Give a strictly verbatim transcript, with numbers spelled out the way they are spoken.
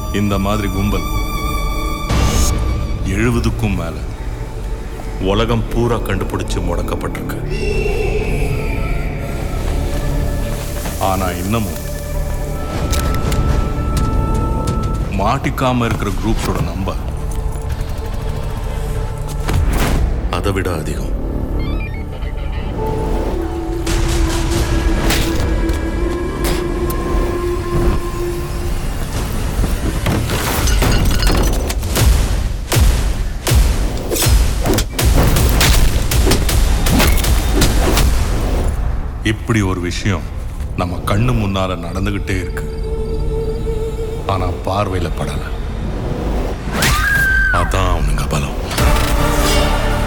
இந்த மாதிரி கும்பல் எழுபதுக்கும் மேல உலகம் பூரா கண்டுபிடிச்சு முடக்கப்பட்டிருக்கு. ஆனா இன்னமும் மாட்டிக்காம இருக்கிற குரூப்ஸோட நம்பர் அதை விட அதிகம். இப்படி ஒரு விஷயம் நம்ம கண்ணு முன்னால நடந்துகிட்டே இருக்கு. ஆனா பார்வையில படல. அதான்